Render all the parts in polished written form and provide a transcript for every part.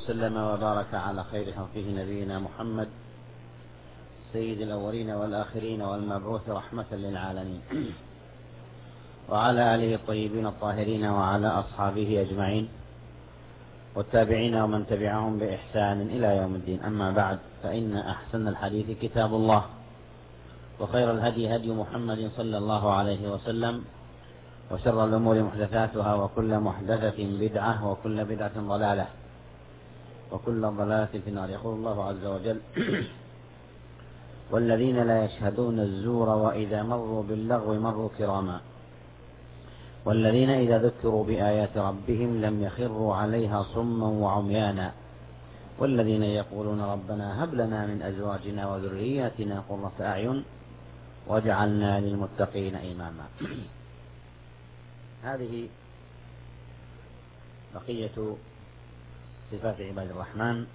وسلم وبارك على خير خلقه نبينا محمد سيد الأولين والآخرين والمبعوث رحمة للعالمين، وعلى آله الطيبين الطاهرين وعلى أصحابه أجمعين والتابعين ومن تبعهم بإحسان إلى يوم الدين. أما بعد، فإن أحسن الحديث كتاب الله، وخير الهدي هدي محمد صلى الله عليه وسلم، وشر الأمور محدثاتها، وكل محدثة بدعة، وكل بدعة ضلالة، وكل ضلالة في النار. يقول الله عز وجل: والذين لا يشهدون الزور وإذا مروا باللغو مروا كراما، والذين إذا ذكروا بآيات ربهم لم يخروا عليها صما وعميانا، والذين يقولون ربنا هب لنا من أزواجنا وذرياتنا قرة أعين واجعلنا للمتقين إماما. هذه بقية صفات عباد الرحمن،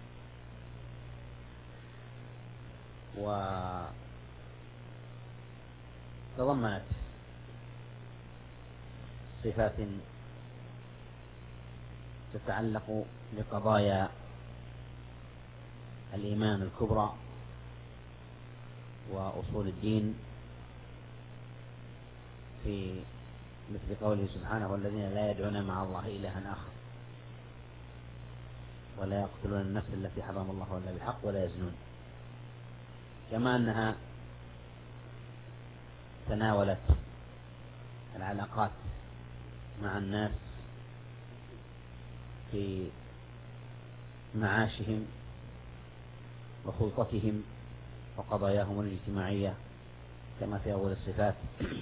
وتضمنت صفات تتعلق بقضايا الإيمان الكبرى وأصول الدين، في مثل قوله سبحانه: والذين لا يدعون مع الله إلها آخر، ولا يقتلون النفس التي حرم الله إلا بالحق ولا يزنون. كما أنها تناولت العلاقات مع الناس في معاشهم وخلطتهم وقضاياهم الاجتماعية، كما في أول الصفات: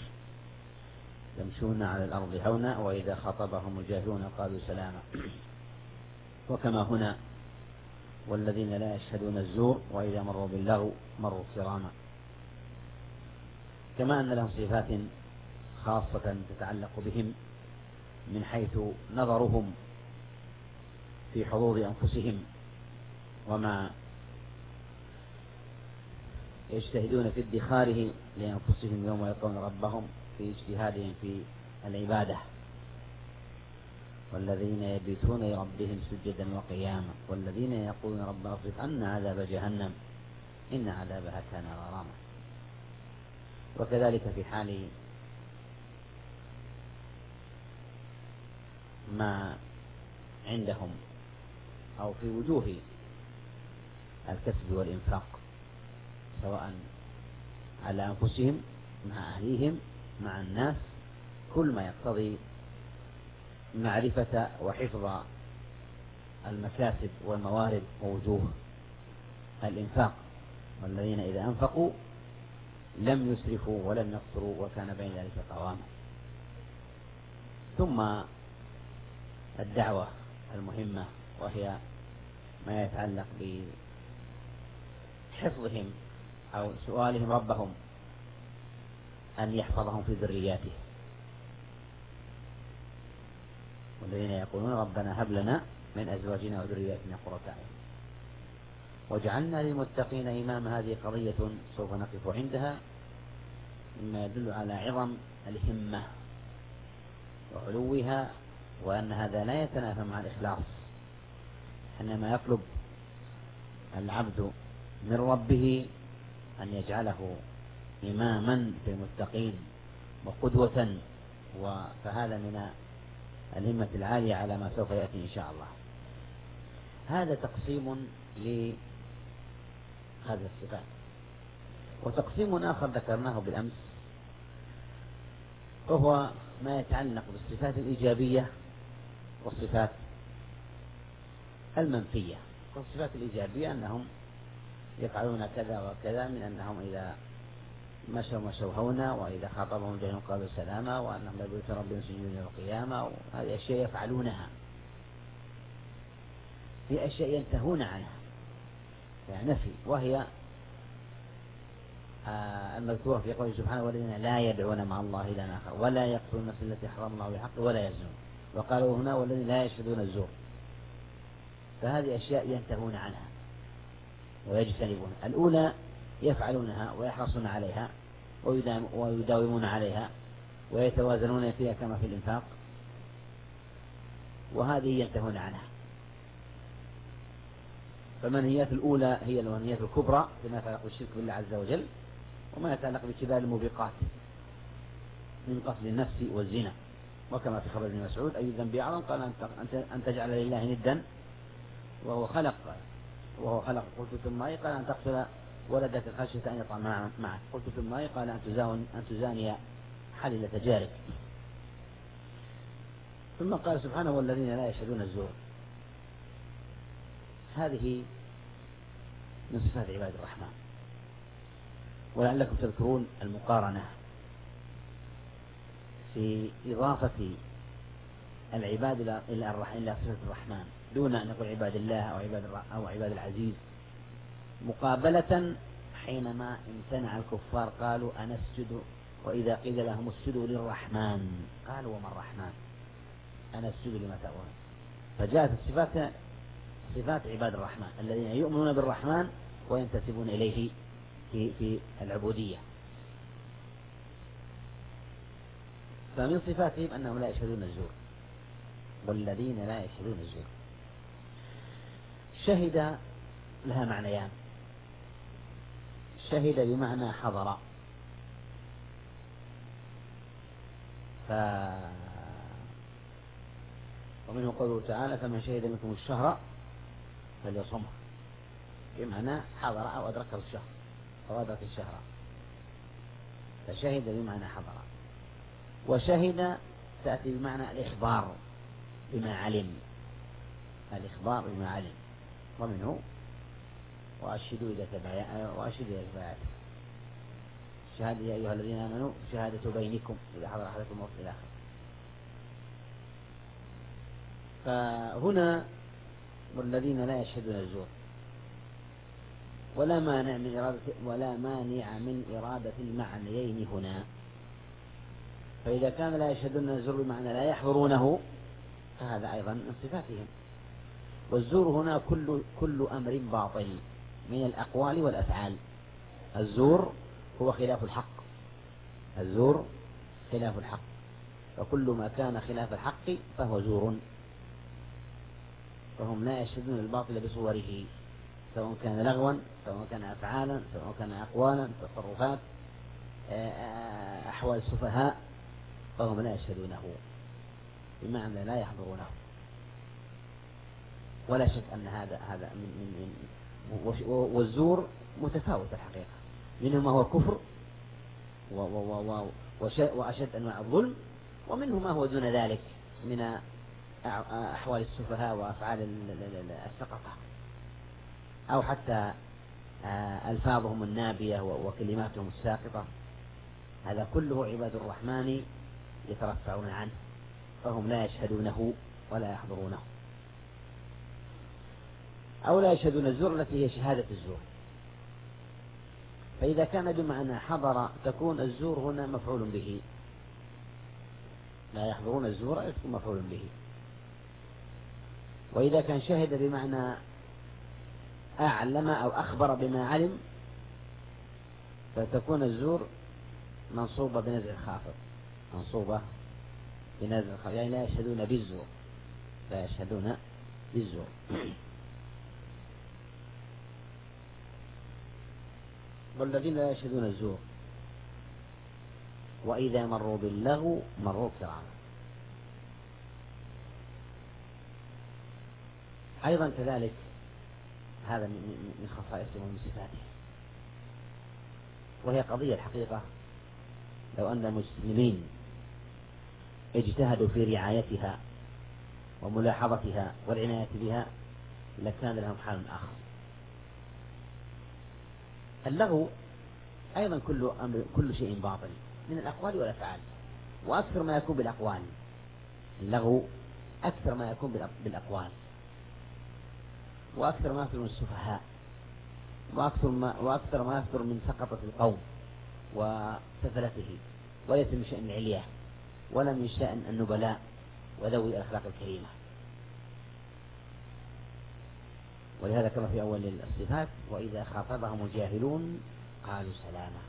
يمشون على الأرض هونا وإذا خاطبهم الجاهلون قالوا سلاما. وكما هنا: والذين لا يشهدون الزور وإذا مروا باللغو مروا كراما. كما أن لهم صفات خاصة تتعلق بهم من حيث نظرهم في حضور أنفسهم وما يجتهدون في ادخاره لأنفسهم يوم يلقون ربهم في اجتهادهم في العبادة. والذين يبيتون لربهم سجدا وقياما، والذين يقولون ربنا اصرف عنا عذاب جهنم إن عذابها كان غراما. وكذلك في حال ما عندهم أو في وجوه الكسب والإنفاق، سواء على أنفسهم مع أهليهم مع الناس، كل ما يقتضي معرفة وحفظ المكاسب والموارد ووجوه الإنفاق. والذين إذا أنفقوا لم يسرفوا ولم يقتروا وكان بين ذلك قواما. ثم الدعوة المهمة، وهي ما يتعلق بحفظهم أو سؤالهم ربهم أن يحفظهم في ذرياته. والذين يقولون ربنا هب لنا من أزواجنا وذرياتنا قرة أعين واجعلنا للمتقين إماما. هذه قضية سوف نقف عندها، مما يدل على عظم الهمة وعلوها، وأن هذا لا يتنافى مع الإخلاص. حينما يطلب العبد من ربه أن يجعله إماما في المتقين وقدوة، فهذا من الهمة العالية على ما سوف يأتي إن شاء الله. هذا تقسيم لهذه الصفات. وتقسيم آخر ذكرناه بالأمس، وهو ما يتعلق بالصفات الإيجابية والصفات المنفية. والصفات الإيجابية أنهم يفعلون كذا وكذا، من أنهم إذا مشوا هونا وإذا خاطبهم الجاهلون قالوا سلاما، وأنهم يبيتون ربهم سجدا وقياما. وهذه أشياء يفعلونها. في أشياء ينتهون عنها، يعني نفي، وهي المذكورة في قوله سبحانه: والذين لا يدعون مع الله إلها آخر ولا يقتلون النفس التي حرم الله بالحق ولا يزنون. وقالوا هنا: والذين لا يشهدون الزور. فهذه أشياء ينتهون عنها ويجتنبون. الأولى يفعلونها ويحرصون عليها ويداومون عليها ويتوازنون فيها كما في الإنفاق، وهذه ينتهون عنها. فالمنهيات الأولى هي المنهيات الكبرى فيما يتعلق بالشرك بالله عز وجل، وما يتعلق بكبار الموبقات من قتل النفس والزنا، وكما في خبر ابن مسعود: أي الذنب أعظم؟ قال أن تجعل لله ندا وهو خلق قلت ثم أي؟ قال أن تقتل ولدك خشية أن يطعم معك. قلت ثم أي؟ قال أن تزاني حليلة جارك. ثم قال سبحانه: والذين لا يشهدون الزور. هذه من صفات عباد الرحمن. ولعلكم تذكرون المقارنة في إضافة العباد إلى صفة الرحمن دون أن نقول عباد الله أو عباد العزيز، مقابلة حينما امتنع الكفار قالوا أنسجد، وإذا قيل لهم اسجدوا للرحمن قالوا وما الرحمن أنسجد لما تأمرون. فجاءت صفات عباد الرحمن الذين يؤمنون بالرحمن وينتسبون إليه في العبودية. فمن صفاتهم أنهم لا يشهدون الزور، والذين لا يشهدون الزور. شهد لها معنيان: شهد بمعنى حضر، ومنه قوله تعالى: فمن شهد منكم الشهر فليصمه، بمعنى حضر أو أدرك الشهر أو أدرك الشهر، فشهد بمعنى حضر. وشهد تأتي بمعنى الإخبار بما علم، الإخبار بما علم، ومنه وأشهدوا إذا تبايعتم، شهادة يا أيها الذين آمنوا شهادة بينكم إذا حضر أحدكم الموت إلى آخره. فهنا والذين لا يشهدون الزور، ولا مانع من إرادة المعنيين هنا. فإذا كان لا يشهدون الزور بمعنى لا يحضرونه فهذا أيضا من صفاتهم. والزور هنا كل أمر باطل من الأقوال والأفعال. الزور هو خلاف الحق، الزور خلاف الحق، فكل ما كان خلاف الحق فهو زور. فهم لا يشهدون الباطل بصوره، سواء كان لغوا، سواء كان أفعالا، سواء كان أقوالا، تصرفات، أحوال السفهاء، فهم لا يشهدونه بمعنى لا يحضرونه. ولا شك أن هذا من والزور متفاوت الحقيقة، منه ما هو كفر وأشد أنواع الظلم، ومنه ما هو دون ذلك من أحوال السفهاء وأفعال السقطة، أو حتى ألفاظهم النابية وكلماتهم الساقطة. هذا كله عباد الرحمن يترفعون عنه، فهم لا يشهدونه ولا يحضرونه. أو لا يشهدون الزور التي هي شهادة الزور. فإذا كان بمعنى حضر تكون الزور هنا مفعول به، لا يحضرون الزور يكون مفعول به. وإذا كان شهد بمعنى أعلم أو أخبر بما علم فتكون الزور منصوبة بنزع الخافض، منصوبة بنزع الخافض، يعني لا يشهدون بالزور، لا يشهدون بالزور. والذين لا يشهدون الزور وإذا مروا باللغو مروا كراما. أيضا كذلك هذا من خصائصهم ومن صفاته، وهي قضية الحقيقة لو أن المسلمين اجتهدوا في رعايتها وملاحظتها والعناية بها لكان لهم حال آخر. اللغو أيضا كل شيء باطل من الأقوال والأفعال، وأكثر ما يكون بالأقوال. اللغو أكثر ما يكون بالأقوال، وأكثر ما يصدر من السفهاء، وأكثر ما يصدر من سقطة القوم وسفلته، وليس من شأن العلية ولا من شأن النبلاء وذوي الأخلاق الكريمة. ولهذا كما في أول الصفات: وإذا خاطبهم الجاهلون قالوا سلاما،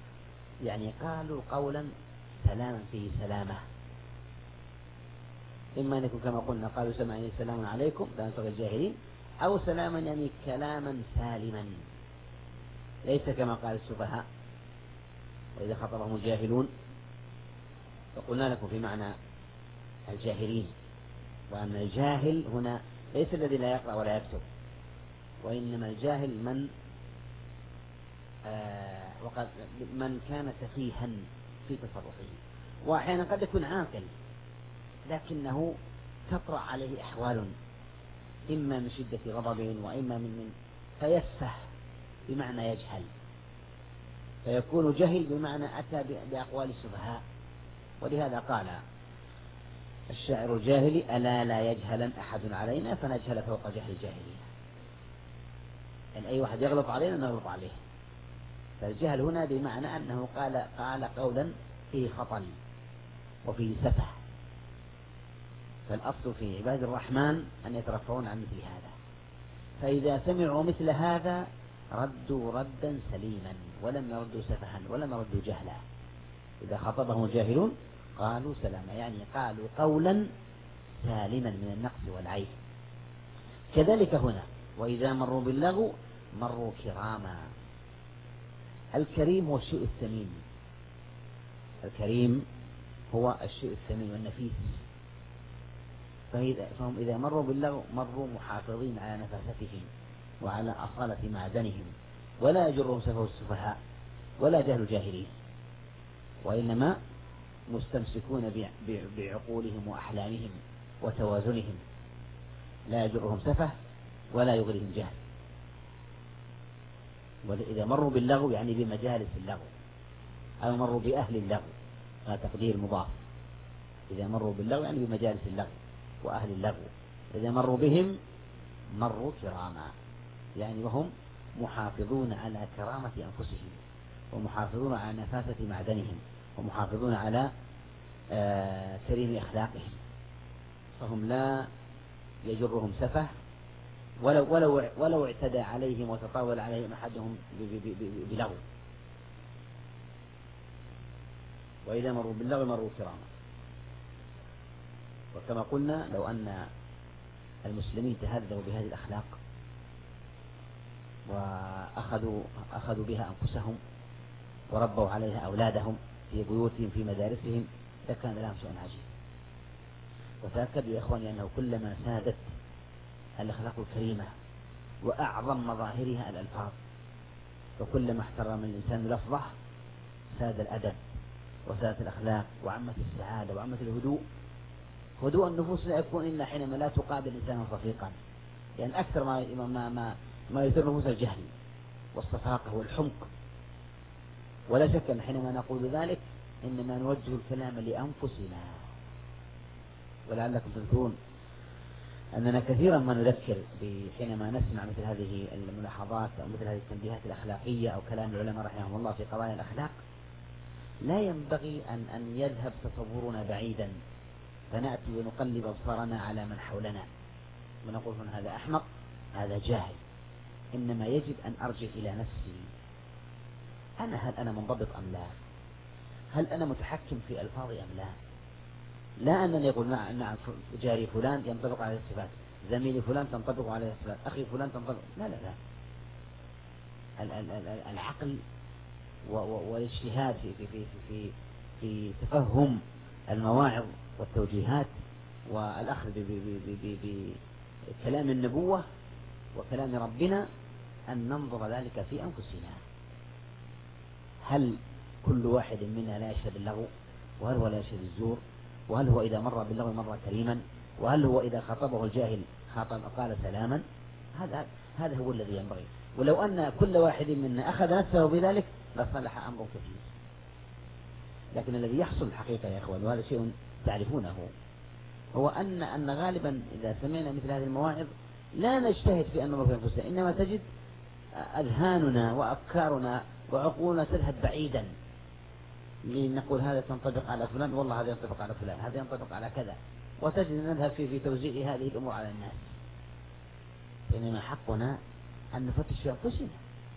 يعني قالوا قولا سلاما فيه سلامة، إما أن يكون كما قلنا قالوا سمعنا سلام عليكم لا نبغي الجاهلين، أو سلاما يعني كلاما سالما ليس كما قال السفهاء وإذا خطبهم الجاهلون. فقلنا لكم في معنى الجاهلين، وأن الجاهل هنا ليس الذي لا يقرأ ولا يكتب، وإنما الجاهل من كان سفيها في تصرفه، وأحيانا قد يكون عاقل لكنه تطرأ عليه أحوال إما من شدة غضب وإما من فيسفه بمعنى يجهل، فيكون جهل بمعنى أتى بأقوال السفهاء. ولهذا قال الشاعر الجاهلي: ألا لا يجهلن أحد علينا فنجهل فوق جهل الجاهلين. يعني أي واحد يغلط علينا نغلط عليه. فالجهل هنا بمعنى أنه قال قولا فيه خطل وفيه سفه. فالأصل في عباد الرحمن أن يترفعون عن مثل هذا، فإذا سمعوا مثل هذا ردوا ردا سليما ولم يردوا سفها ولم يردوا جهلا. إذا خطبهم الجاهلون قالوا سلاما، يعني قالوا قولا سالما من النقص والعيب. كذلك هنا: وإذا مروا باللغو مروا كراما. الكريم هو الشيء الثمين، الكريم هو الشيء الثمين والنفيس. فهم إذا مروا باللغو مروا محافظين على نفاستهم وعلى أصالة معدنهم، ولا يجرهم سفه السفهاء ولا جهل الجاهلين، وإنما مستمسكون بعقولهم وأحلامهم وتوازنهم، لا يجرهم سفه ولا يغريهم جهل. وإذا مروا باللغو يعني بمجالس اللغو، أو مروا بأهل اللغو، هذا تقدير مضاف. إذا مروا باللغو يعني بمجالس اللغو وأهل اللغو. إذا مروا بهم مروا كراما، يعني وهم محافظون على كرامة أنفسهم، ومحافظون على نفاسة معدنهم، ومحافظون على كريم أخلاقهم، فهم لا يجرهم سفه ولو اعتدى عليهم وتطاول عليهم أحدهم بلغو. وإذا مروا باللغو مروا كراما. وكما قلنا لو أن المسلمين تهذبوا بهذه الأخلاق وأخذوا بها أنفسهم وربوا عليها أولادهم في بيوتهم في مدارسهم لكان لهم شيء عجيب. وتأكدوا يا إخواني أنه كلما سادت الأخلاق الكريمة وأعظم مظاهرها الألفاظ، فكلما احترم الإنسان لفظه ساد الأدب وسادت الأخلاق وعمت السعادة وعمت الهدوء. هدوء النفوس لا يكون إلا حينما لا تقابل إنسانا صفيقا، يعني أكثر ما يثير نفوس الجهل والصفاقة والحمق. ولا شك أن حينما نقول ذلك إنما نوجه الكلام لأنفسنا. ولعلكم تذكرون أننا كثيرا ما نذكر حينما نسمع مثل هذه الملاحظات أو مثل هذه التنبيهات الأخلاقية أو كلام العلماء رحمهم الله في قضايا الأخلاق، لا ينبغي أن يذهب تصورنا بعيدا فنأتي ونقلب أبصارنا على من حولنا ونقول من هذا أحمق هذا جاهل. إنما يجب أن أرجع إلى نفسي، هل أنا منضبط أم لا؟ هل أنا متحكم في ألفاظي أم لا؟ لا أنني يقول نعم جاري فلان ينطبق عليه الصفات، زميلي فلان تنطبق عليه الصفات، أخي فلان تنطبق، لا لا لا. العقل والاجتهاد في تفهم المواعظ والتوجيهات والأخذ بكلام النبوة وكلام ربنا أن ننظر ذلك في أنفسنا. هل كل واحد منا لا يشهد اللغو؟ وهل هو لا يشهد الزور؟ وهل هو إذا مر باللغو مر كريما؟ وهل هو إذا خاطبه الجاهل قال سلاما؟ هذا هو الذي ينبغي. ولو أن كل واحد منا أخذ نفسه بذلك لصلح أمره كثير. لكن الذي يحصل الحقيقة يا إخوان، وهذا شيء تعرفونه، هو أن غالبا إذا سمعنا مثل هذه المواعظ لا نجتهد في أن ننظر في أنفسنا، إنما تجد أذهاننا وأفكارنا وعقولنا تذهب بعيدا لنقول هذا تنطبق على فلان، والله هذا ينطبق على فلان، هذا ينطبق على كذا، وتجد نذهب في توزيع هذه الأمور على الناس. إنما حقنا أن نفتش في أنفسنا.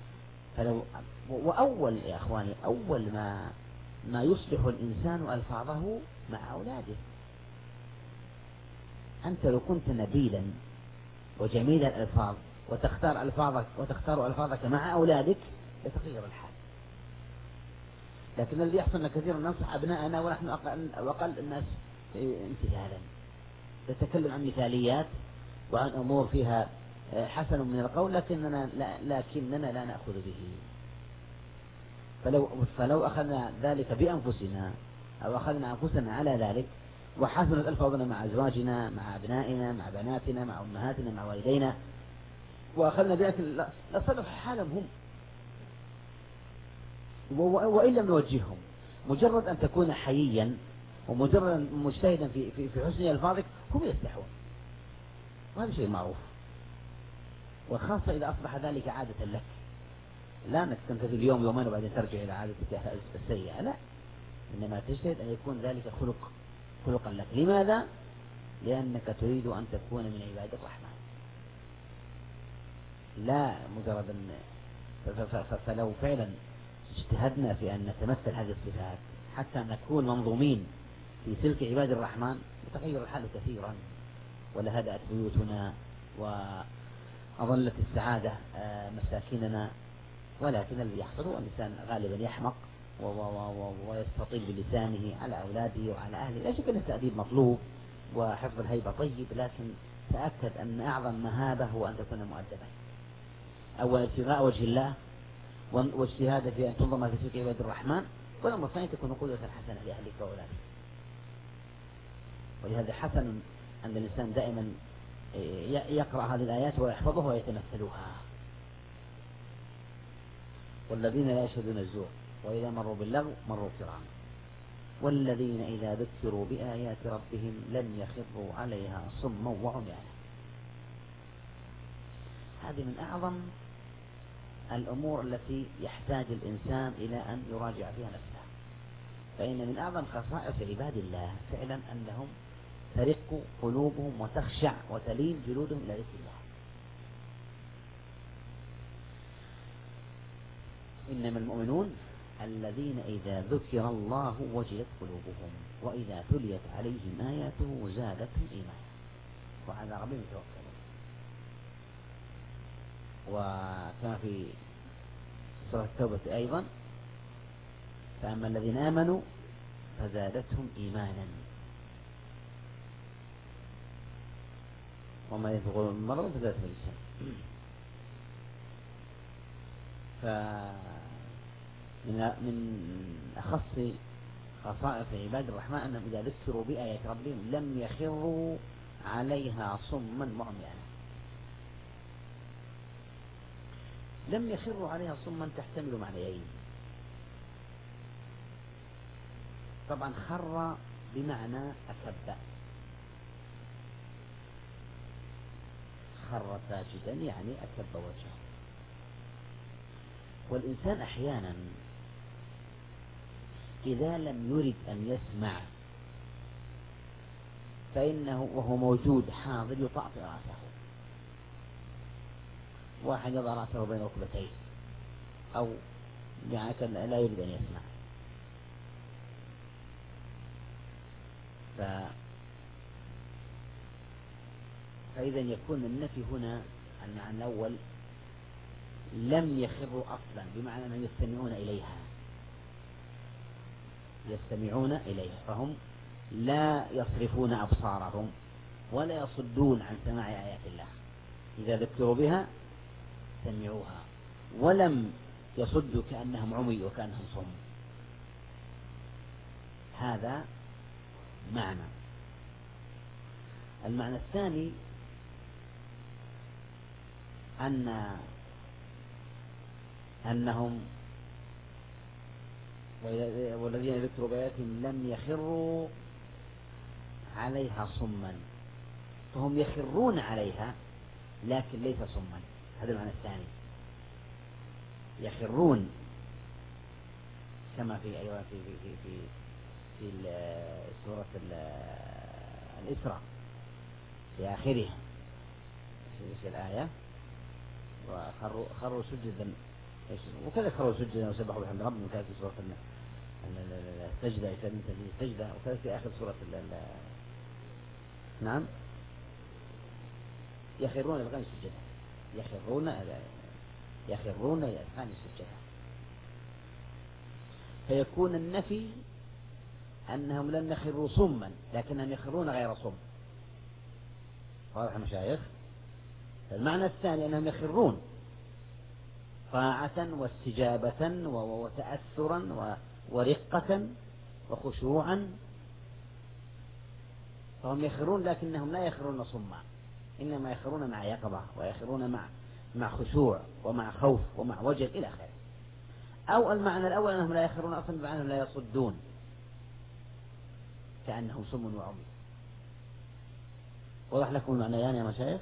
وأول يا إخواني أول ما يصلح الإنسان ألفاظه مع أولاده. أنت لو كنت نبيلا وجميل الألفاظ وتختار ألفاظك مع أولادك يتغير الحال. لكن الذي يحصل أن كثيرا ننصح أبناءنا ونحن أقل الناس امتثالا، نتكلم عن مثاليات وعن أمور فيها حسن من القول لكننا لا نأخذ به. فلو أخذنا ذلك بأنفسنا أو أخذنا أنفسنا على ذلك وحسنت ألفاظنا مع أزواجنا مع أبنائنا مع بناتنا مع أمهاتنا مع والدينا وأخذنا ذلك لصلح حالهم هم، وإن لم نوجههم. مجرد أن تكون حييا ومجرد مجتهدا في حسن ألفاظك هم يستحون، وهذا شيء معروف. وخاصة إذا أصبح ذلك عادة لك، لا أنك تنتهي اليوم يومين وبعدين ترجع إلى عادتك السيئة، لا، إنما تجتهد أن يكون ذلك خلقا لك. لماذا؟ لأنك تريد أن تكون من عباد الرحمن، لا مجرد فلو فعلا اجتهدنا في أن نتمثل هذه الصفات حتى نكون منظومين في سلك عباد الرحمن يتغير الحال كثيرا، ولهدأت بيوتنا وأظلت السعادة مساكننا. ولكن الذي يحصل هو الإنسان غالبا يحمق ويستطيل بلسانه على أولاده وعلى أهله. لا شك أن التأديب مطلوب وحفظ الهيبة طيب، لكن تأكد أن أعظم مهابة هو أن تكون مؤدبا. أول ابتغاء وجه الله واجتهاد في أن تنظم في سلك عباد الرحمن، والأمر الثاني تكون قدوة حسنة لأهلك وأولادك. ولهذا حسن أن الإنسان دائما يقرأ هذه الآيات ويحفظها ويتمثلها. والذين لا يشهدون الزور وإذا مروا باللغو مروا كراما والذين إذا ذكروا بآيات ربهم لم يخروا عليها صما وعميانا. هذه من أعظم الأمور التي يحتاج الإنسان إلى أن يراجع فيها نفسه، فإن من أعظم خصائص عباد الله فعلا أنهم ترق قلوبهم وتخشع وتلين جلودهم إلى ذكر الله. إنما المؤمنون الذين إذا ذكر الله وجلت قلوبهم وإذا تليت عليهم آياته زادتهم إيمانا وعلى ربهم يتوكلون. وكما في سورة التوبة أيضا: فأما الذين آمنوا فزادتهم إيمانا وما ينفقون من مرض فزادتهم إيمانا. من أخص خصائص عباد الرحمن أنهم إذا ذكروا بآيات ربهم لم يخروا عليها صما وعميانا. لم يخروا عليها صما تحتمل معنيين. طبعا خر بمعنى أكب، خر ساجدا يعني أكب وجهه. والإنسان أحيانا إذا لم يرد أن يسمع فإنه وهو موجود حاضر يطأطئ رأسه. واحد يضع رأسه بين ركبتيه أو يعني لا يريد أن يسمع، فإذا يكون النفي هنا عن الأول لم يخروا أصلا، بمعنى أنهم يستمعون إليها فهم لا يصرفون أبصارهم ولا يصدون عن سماع آيات الله. إذا ذكروا بها سمعوها ولم يصدوا كأنهم عمي وكأنهم صم. هذا معنى. المعنى الثاني أنهم والذين ذكروا بآياتهم لم يخروا عليها صما، فهم يخرون عليها لكن ليس صما. هذا المعنى الثاني، يخرون كما في أيوة في سورة الإسراء في آخرها في الآية: وخروا سجدا، وكذا خروا سجدا وسبحوا بحمد ربهم، وكذا في سورة السجدة وكذا في آخر سورة نعم يخرون للأذقان سجدا، يخرون للأذقان سجدا. فيكون النفي أنهم لم يخروا صما لكنهم يخرون غير صم. واضح يا مشايخ؟ المعنى الثاني أنهم يخرون طاعة واستجابة وتأثرا ورقة وخشوعا، فهم يخرون لكنهم لا يخرون صما، إنما يخرون مع يقظة، ويخرون مع خشوع ومع خوف ومع وجل إلى آخره. أو المعنى الأول أنهم لا يخرون أصلا بمعنى أنهم لا يصدون كأنهم صم وعمي. وضح لكم المعنيان يا مشايخ؟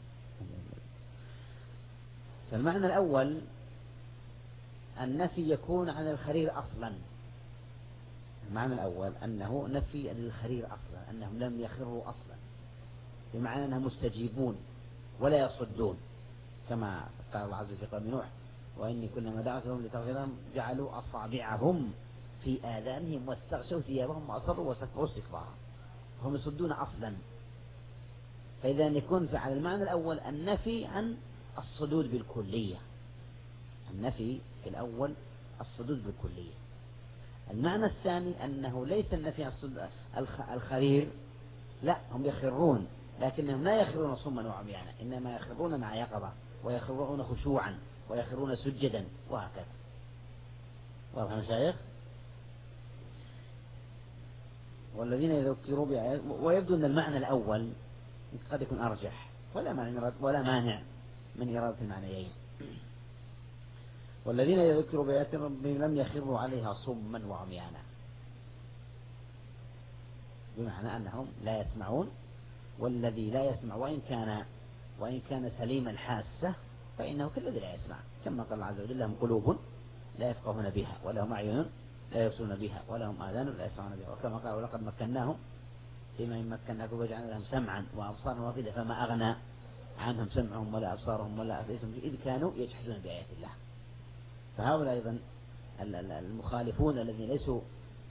فالمعنى الأول النفي يكون عن الخرير أصلا. المعنى الأول أنه نفي للخرير أصلا، أنهم لم يخروا أصلا، بمعنى أنهم مستجيبون ولا يصدون، كما قال الله عز وجل في قوم نوح: وإني كلما دعوتهم لتغفر لهم جعلوا أصابعهم في آذانهم واستغشوا ثيابهم وأصروا واستكبروا استكبارا، هم يصدون أصلا. فإذا يكون على المعنى الأول النفي عن الصدود بالكلية، النفي في الأول الصدود بالكلية. المعنى الثاني أنه ليس النفي عن الخرير، لا، هم يخرون لكنهم لا يخرون صما وعميانا، إنما يخرون مع يقظة، ويخرون خشوعا، ويخرون سجدا، وهكذا. واضح يا مشايخ؟ والذين يذكروا بآيات، ويبدو أن المعنى الأول قد يكون أرجح، ولا مانع من إرادة المعنيين. والذين يذكروا بآيات ربهم لم يخروا عليها صما وعميانا، بمعنى أنهم لا يسمعون. والذي لا يسمع وإن كان سليم الحاسة فإنه كالذي لا يسمع، كما قال الله عز وجل: لهم قلوب لا يفقهون بها، ولهم أعين لا يبصرون بها، ولهم آذان لا يسمعون بها. وكما قال: ولقد مكناهم فيما إن مكناكم وجعلنا لهم سمعا وأبصارا وأفئدة فما أغنى عنهم سمعهم ولا أبصارهم ولا أفئدتهم إذ كانوا يجحدون بآيات الله. فهؤلاء أيضا المخالفون الذين ليسوا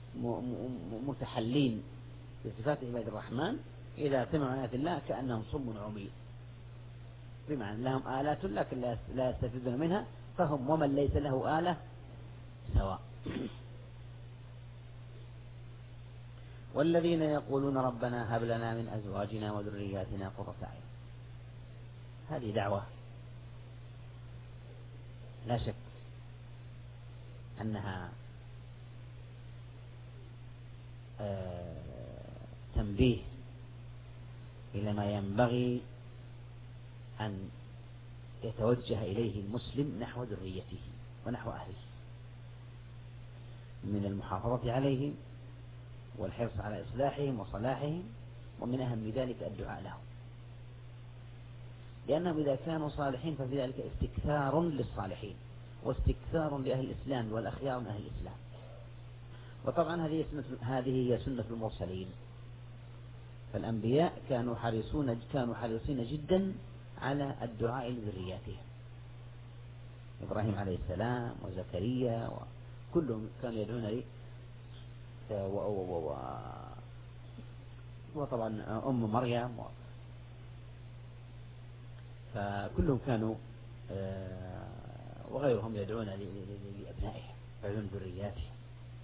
متحلين بصفات عباد الرحمن إذا سمعوا آيات الله كأنهم صم عمي، بمعنى لهم آلات لكن لا يستفيدون منها، فهم ومن ليس له آلة سواء. والذين يقولون ربنا هب لنا من أزواجنا وذرياتنا قرة أعين، هذه دعوة لا شك أنها تنبيه إلى ما ينبغي أن يتوجه إليه المسلم نحو ذريته ونحو أهله، من المحافظة عليهم والحرص على إصلاحهم وصلاحهم، ومن أهم ذلك الدعاء لهم، لأنهم إذا كانوا صالحين ففي ذلك استكثار للصالحين واستكثار لأهل الإسلام والأخيار من أهل الإسلام. وطبعا هذه هي سنة المرسلين، فالأنبياء كانوا حريصين جدا على الدعاء لذرياتهم، إبراهيم عليه السلام وزكريا وكلهم كانوا يدعون لي، وطبعا أم مريم، فكلهم كانوا وغيرهم يدعون لأبنائهم ويدعون ذرياتهم.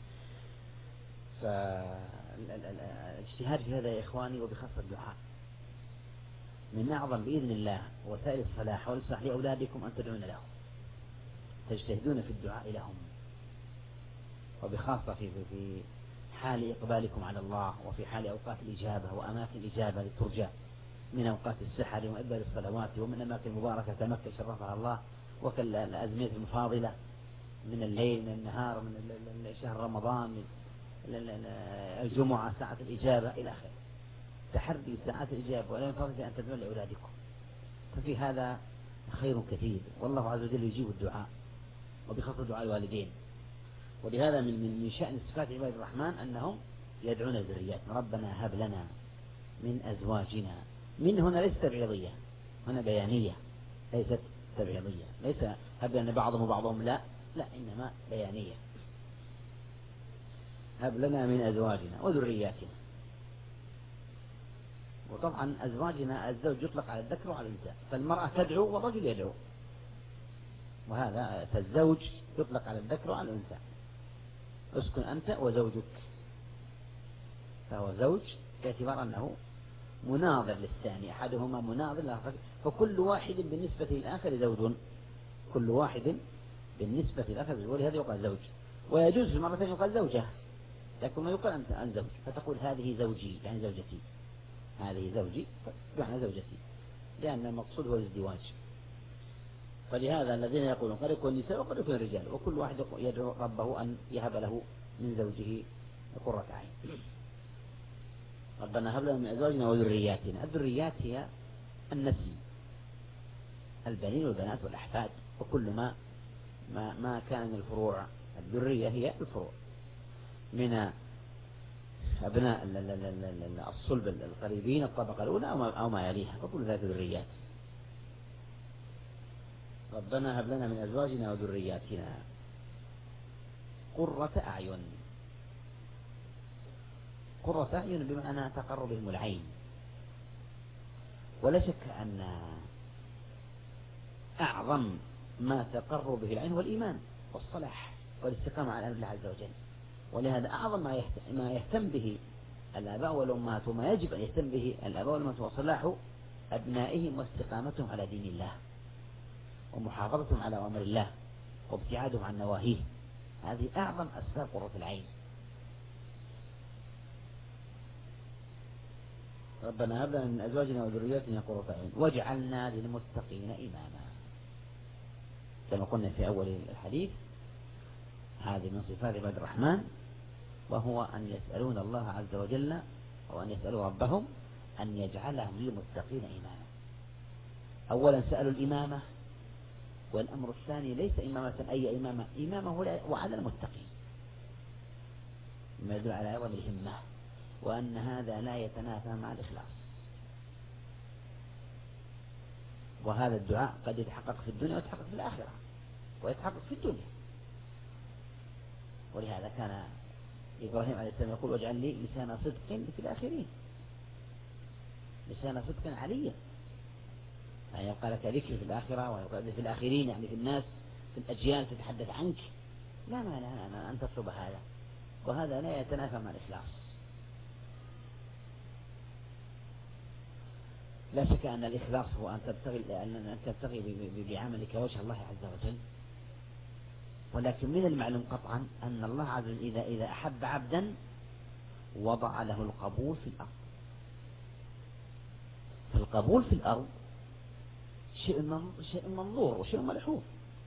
فالاجتهاد في هذا يا إخواني وبخاصة الدعاء من أعظم بإذن الله وسائل الصلاح والإصلاح لأولادكم أن تدعون لهم، تجتهدون في الدعاء لهم، وبخاصة في حال إقبالكم على الله، وفي حال أوقات الإجابة وأماكن الإجابة لترجى من أوقات السحر وإقبال الصلوات، ومن أماكن مباركة كمكة شرفها الله، وكالأزمنة المفاضلة من الليل من النهار، من شهر رمضان، من الجمعة ساعة الإجابة إلى آخره. تحري ساعات الإجابة ولا ينفضل أن تدعوا لأولادكم، ففي هذا خير كثير، والله عز وجل يجيب الدعاء، وبخاصة دعاء الوالدين. ولهذا من شأن صفات عباد الرحمن أنهم يدعون الذريات: ربنا هب لنا من أزواجنا. من هنا ليست تبعيضية، هنا بيانية ليست تبعيضية، ليس هب لنا بعضهم وبعضهم، لا إنما بيانية. هب لنا من أزواجنا وذرياتنا. وطبعا أزواجنا الزوج يطلق على الذكر وعلى الأنثى، فالمرأة تدعو والرجل يدعو، وهذا فالزوج يطلق على الذكر وعلى الأنثى. اسكن أنت وزوجك، فهو زوج باعتبار أنه مناظر للثاني، أحدهما مناظر للآخر، فكل واحد بالنسبة للآخر زوج، كل واحد بالنسبة للآخر زوج، ولهذا يقال زوج. ويجوز في المرة يقال زوجة، لكن ما يقال أنت عن زوج، فتقول هذه زوجي يعني زوجتي، هذه زوجي يعني زوجتي، لأن المقصود هو الازدواج. فلهذا الذين يقولون قد يكون النساء وقد يكون الرجال، وكل واحد يدعو ربه أن يهب له من زوجه قرة عين. ربنا هب لنا من أزواجنا وذرياتنا. الذريات هي النسل، البنين والبنات والأحفاد، وكل ما كان من الفروع. الذرية هي الفروع من أبناء الصلب القريبين الطبقة الأولى أو ما يليها، وكل ذلك ذريات. ربنا هب لنا من أزواجنا وذرياتنا قرة أعين. قرة أعين بمعنى تقر بهم العين. ولا شك أن أعظم ما تقر به العين هو الإيمان والصلاح والاستقامة على أمر الله عز وجل. ولهذا أعظم ما يهتم به الآباء والأمهات، وما يجب أن يهتم به الآباء والأمهات هو صلاح أبنائهم واستقامتهم على دين الله، ومحافظتهم على أمر الله، وابتعادهم عن نواهيه. هذه أعظم أسباب قرة العين. ربنا هب لنا من أزواجنا وذرياتنا قرة أعين واجعلنا للمتقين إماما. كما قلنا في أول الحديث، هذه من صفات عباد الرحمن، وهو أن يسألون الله عز وجل، وأن يسألوا ربهم أن يجعلهم للمتقين إماما. أولا سألوا الإمامة، والأمر الثاني ليس إمامة أي إمامة، إمامة وعلى المتقين، ما يدل على عظم الهمة، وأن هذا لا يتنافى مع الإخلاص. وهذا الدعاء قد يتحقق في الدنيا ويتحقق في الآخرة، ويتحقق في الدنيا. ولهذا كان إبراهيم عليه السلام يقول واجعل لي لسان صدق في الآخرين، لسان صدق عليا، يعني يبقى لك ذكر في الآخرة ويبقى في الآخرين، يعني في الناس، في الأجيال تتحدث عنك. لا أن تطلب هذا، وهذا لا يتنافى مع الإخلاص. لا شك أن الإخلاص هو أن تبتغي بعملك وجه الله عز وجل، ولكن من المعلوم قطعا أن الله عز وجل إذا أحب عبدا وضع له القبول في الأرض. فالقبول في الأرض شيء منظور وشيء ملحوظ.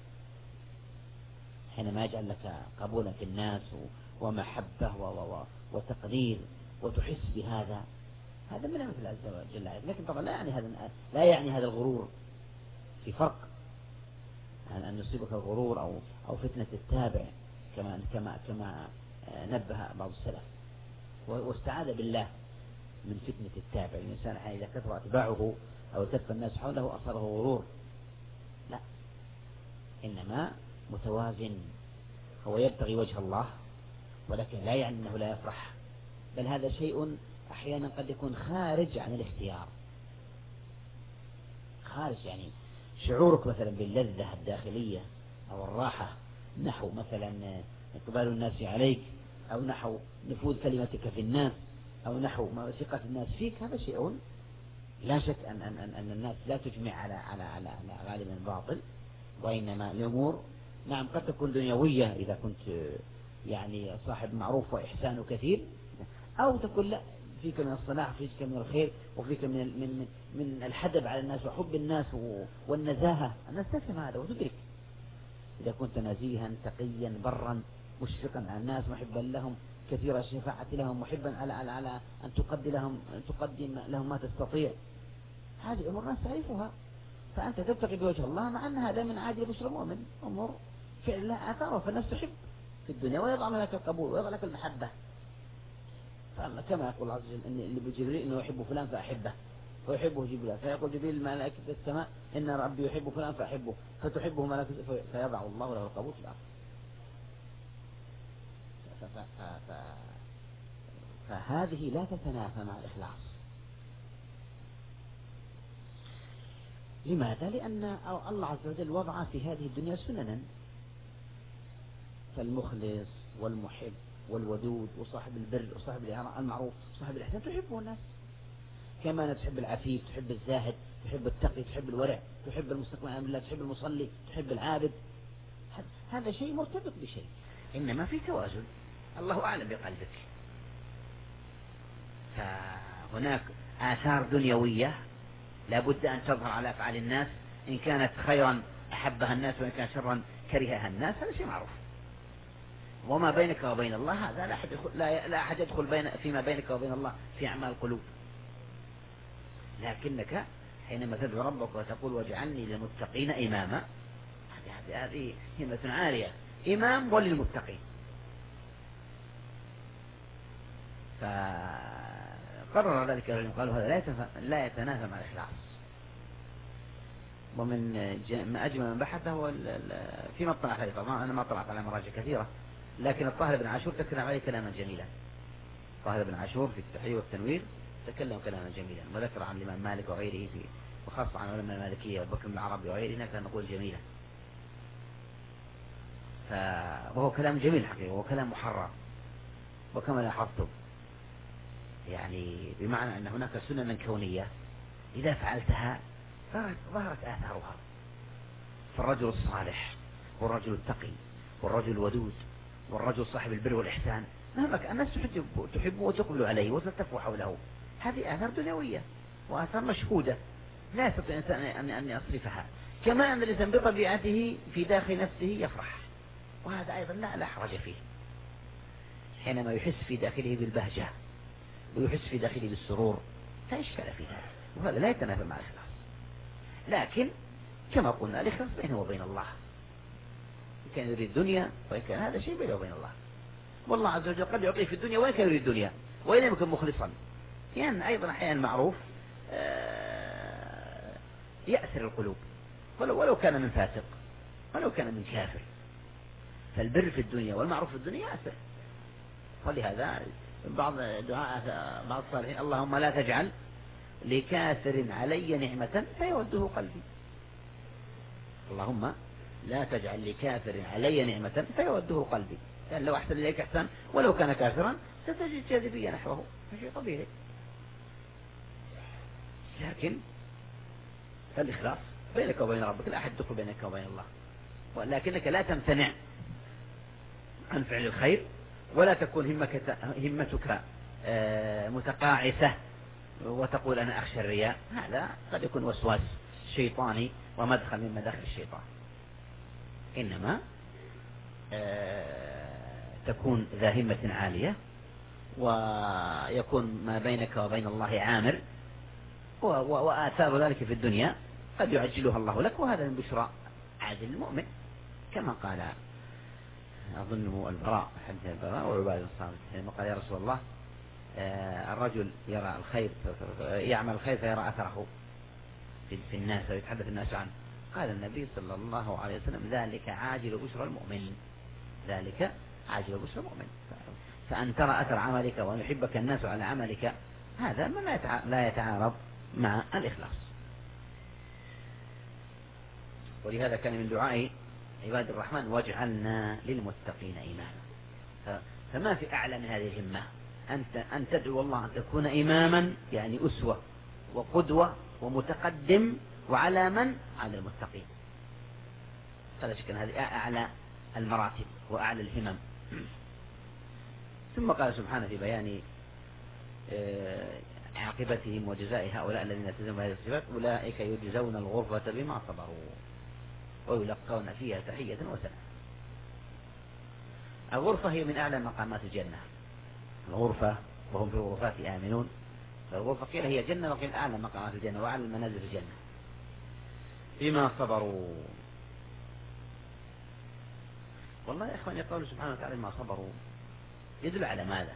حينما يجعل لك قبولا في الناس ومحبة وتقدير وتحس بهذا، هذا من نعمة الله عز وجل. لكن طبعا لا يعني هذا الغرور. في فرق أن يصيبك الغرور أو فتنة التابع، كما نبه بعض السلف، واستعاذ بالله من فتنة التابع. الإنسان إذا كثر أتباعه أو كثر الناس حوله أصابه غرور. لا، إنما متوازن، هو يبتغي وجه الله، ولكن لا يعني أنه لا يفرح، بل هذا شيء أحيانا قد يكون خارج عن الاختيار، خارج، يعني شعورك مثلا باللذة الداخلية أو الراحة، نحو مثلا إقبال الناس عليك، أو نحو نفوذ كلمتك في الناس، أو نحو ثقة الناس فيك. هذا شيء لا شك أن الناس لا تجمع على غالبا باطل، وإنما الأمور نعم قد تكون دنيوية إذا كنت يعني صاحب معروف وإحسان كثير، أو تكون لا، فيك من الصلاح، فيك من الخير، وفيك من الحدب على الناس وحب الناس والنزاهة. الناس تفهم هذا وتدرك. إذا كنت نزيها تقيا برا مشفقا على الناس محبا لهم كثير الشفاعة لهم محبا على أن تقدم لهم ما تستطيع، هذه أمور الناس تعرفها. فأنت تبتغي بوجه الله، مع أن هذا من عادي بشر المؤمن، أمور فعل الله آثاره، فالناس تحب في الدنيا ويضع لك القبول ويضع لك المحبة. كما يقول الله عز وجل اللي بجبريل إنه يحب فلان فأحبه، ويحبه جبريل، فيقول جبريل الملائكة السماء إن ربي يحب فلان فأحبه، فتحبه ملائكة، فيضع الله له القبول في الأرض. فهذه لا تتنافى مع الإخلاص. لماذا؟ لأن الله عز وجل وضع في هذه الدنيا سننا، فالمخلص والمحب والودود وصاحب البر وصاحب المعروف وصاحب الإحسان تحبه الناس، كما تحب العفيف، تحب الزاهد، تحب التقي، تحب الورع، تحب المستقيم أمر الله، تحب المصلي، تحب العابد. هذا شيء مرتبط بشيء، إنما في توازن. الله أعلم بقلبك. فهناك آثار دنيوية لابد أن تظهر على أفعال الناس، إن كانت خيرا أحبها الناس وإن كان شرا كرهها الناس، هذا شيء معروف. وما بينك وبين الله هذا لا أحد يدخل فيما بينك وبين الله في أعمال القلوب. لكنك حينما تدعو ربك وتقول واجعلني للمتقين إماما، هذه همة عالية، إمام وللمتقين. فقرر ذلك قالوا هذا لا يتنافى مع الإخلاص. ومن أجمل من بحثه هو فيما اطلع عليه، طبعا أنا ما طلعت على مراجع كثيرة، لكن الطاهر بن عاشور تكلم عليه كلاما جميلا. الطاهر بن عاشور في التحرير والتنوير تكلم كلاما جميلا، وذكر عن الإمام مالك وغيره وخاصة عن علماء المالكية وبكر بن العربي وغيره كان نقول جميلا. وهو كلام جميل حقيقة، وهو كلام محرر. وكما لاحظتم يعني بمعنى أن هناك سنن كونية إذا فعلتها ظهرت آثارها. فالرجل الصالح والرجل التقي والرجل الودود والرجل صاحب البر والإحسان، مهما الناس تحبه وتقبل عليه وتلتف حوله، هذه آثار دنيوية وآثار مشهودة لا يستطيع الإنسان أن يصرفها. كما أن الإنسان بطبيعته في داخل نفسه يفرح، وهذا أيضا لا حرج فيه. حينما يحس في داخله بالبهجة ويحس في داخله بالسرور لا إشكال في ذلك، وهذا لا يتنافى مع الإخلاص. لكن كما قلنا الإخلاص بينه وبين الله، إن كان يريد الدنيا وإن كان هذا شيء بينه وبين الله. والله عز وجل قد يعطيه في الدنيا وإن كان يريد الدنيا وإن لم يكن مخلصا. يعني أيضا أحيانا معروف يأسر القلوب ولو كان من فاسق ولو كان من كافر. فالبر في الدنيا والمعروف في الدنيا يأسر. ولهذا بعض دعاء بعض الصالحين اللهم لا تجعل لكافر علي نعمة فيوده قلبي. اللهم لا تجعل لكافر علي نعمة فيوده قلبي. يعني لو أحسن إليك إحسان ولو كان كافرا ستجد جاذبية نحوه، شيء طبيعي. لكن الإخلاص بينك وبين ربك، لا أحد يدخل بينك وبين الله. ولكنك لا تمتنع عن فعل الخير ولا تكون همتك متقاعسة وتقول أنا أخشى الرياء. هذا قد يكون وسواس شيطاني ومدخل من مداخل الشيطان. إنما تكون ذا همة عالية ويكون ما بينك وبين الله عامر، وآثار ذلك في الدنيا قد يعجلها الله لك. وهذا من بشرى عاجل المؤمن، كما قال أظنه البراء حديث البراء وعبادة الصامت لما قال يا رسول الله الرجل يرى الخير يعمل الخير فيرى أثره في الناس ويتحدث الناس عنه. قال النبي صلى الله عليه وسلم ذلك عاجل بشرى المؤمن، ذلك عاجل بشرى المؤمن. فأن ترى أثر عملك وأن يحبك الناس على عملك هذا ما لا يتعارض مع الإخلاص. ولهذا كان من دعاء عباد الرحمن واجعلنا للمتقين إماما. فما في أعلى من هذه الهمة، أن تدعو الله أن تكون إماما، يعني أسوة وقدوة ومتقدم، وعلى من؟ على المتقين. فلا شك أن هذه أعلى المراتب وأعلى الهمم. ثم قال سبحانه في بيان عاقبتهم وجزاء هؤلاء الذين التزموا بهذه الصفات أولئك يجزون الغرفة بما صبروا ويلقون فيها تحية وسلام. الغرفة هي من أعلى مقامات الجنة، الغرفة وهم في الغرفات آمنون. فالغرفة قيل هي جنة، وقيل أعلى مقامات الجنة وأعلى المنازل الجنة بما صبروا. والله يا إخوان يقول سبحانه وتعالى ما صبروا يدل على ماذا؟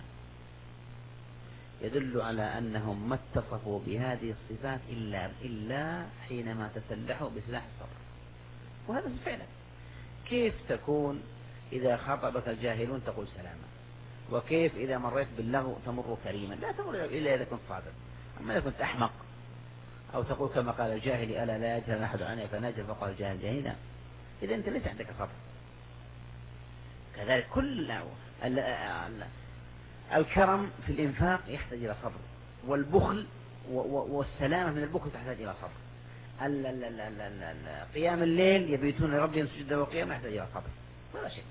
يدل على أنهم ما اتصفوا بهذه الصفات إلا حينما تسلحوا بسلاح الصبر. وهذا فعلا. كيف تكون إذا خاطبك الجاهلون تقول سلاما، وكيف إذا مريت باللغو تمر كريما؟ لا تمر إلا إذا كنت صادق. أما إذا كنت أحمق أو تقول كما قال الجاهلي: ألا لا يجهل أحد عني فنجل، فقال الجاهل جاهلا. إذا أنت ليس عندك صبر. كذلك كل الكرم في الإنفاق يحتاج إلى صبر، والبخل والسلامة من البخل تحتاج إلى صبر. قيام الليل يبيتون لربهم سجدا وقياما يحتاج إلى صبر ولا شك،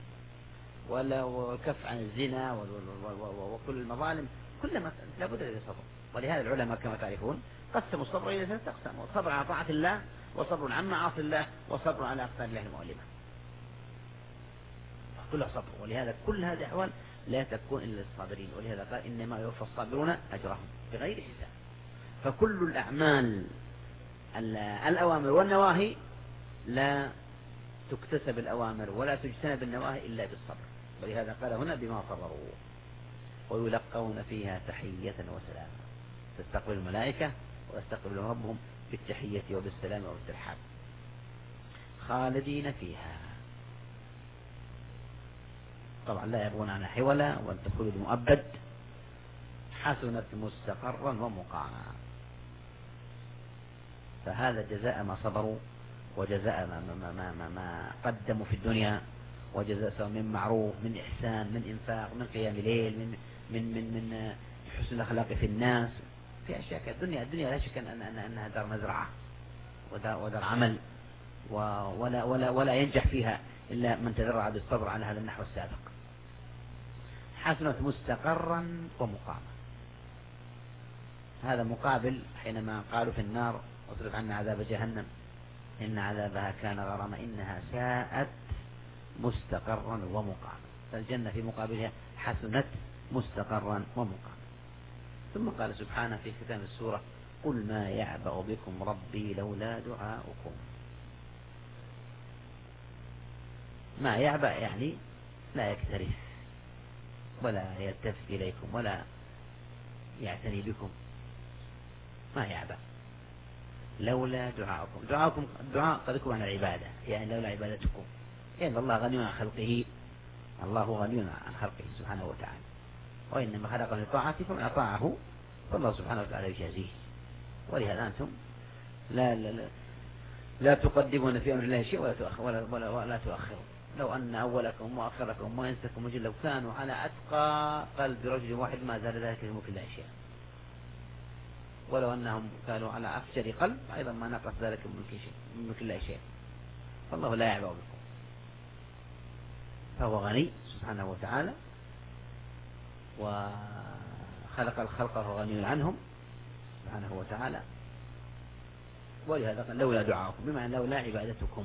والكف عن الزنا وكل المظالم كلما لابد من صبر. ولهذا العلماء كما تعرفون قسموا الصبر إلى ثلاثة أقسام: صبر على طاعة الله، وصبر عن معاصي الله، وصبر على أقدار الله المؤلمة. كلها صبر. ولهذا كل هذه الأحوال لا تكون إلا للصابرين. ولهذا قال: إنما يوفى الصابرون أجرهم بغير حساب. فكل الأعمال الأوامر والنواهي لا تكتسب الأوامر ولا تجتنب النواهي إلا بالصبر. ولهذا قال هنا: بما صبروا. ويلقون فيها تحية وسلام. تستقبل الملائكة ويستقبل ربهم بالتحية وبالسلام وبالترحاب، خالدين فيها. طبعا لا يبغون عنها حولا، وأن تخلد مؤبد. حسنت مستقرا ومقاما. فهذا جزاء ما صبروا، وجزاء ما قدموا في الدنيا، وجزاء سواء من معروف، من إحسان، من إنفاق، من قيام ليل، من حسن الأخلاق في الناس، في أشياء. الدنيا لا شك أنها دار مزرعة ودار عمل، ولا ينجح فيها إلا من تدرع بالصبر على هذا النحو السابق. حسنت مستقرا ومقاما. هذا مقابل حينما قالوا في النار: واصرف عنا عذاب جهنم إن عذابها كان غراما إنها ساءت مستقرا ومقاما. فالجنة في مقابلها حسنت مستقرا ومقاما. ثم قال سبحانه في ختام السورة: قل ما يعبأ بكم ربي لولا دعاؤكم. ما يعبأ يعني لا يكترث ولا يلتفت إليكم ولا يعتني بكم. ما يعبأ لولا دعاؤكم. الدعاء قد يكون عن العبادة، يعني لولا عبادتكم، يعني الله غني عن خلقه. الله غني عن خلقه سبحانه وتعالى، وإنما خلقنا لطاعته، فمن أطاعه فالله سبحانه وتعالى يجازيه. ولهذا أنتم لا تقدمون في أمر الله شيء ولا تؤخرون. لو أن أولكم وآخركم وإنسكم وجنكم كانوا على أتقى قلب رجل واحد ما زال ذلك في ملك الله شيئا، ولو أنهم كانوا على أفجر قلب أيضا ما نقص ذلك من ملك الله شيئا. فالله لا يعبأ بكم، فهو غني سبحانه وتعالى، وخلق الخلق وهو غني عنهم سبحانه وتعالى. ولهذا قال: لولا دعاءكم، بمعنى لولا عبادتكم.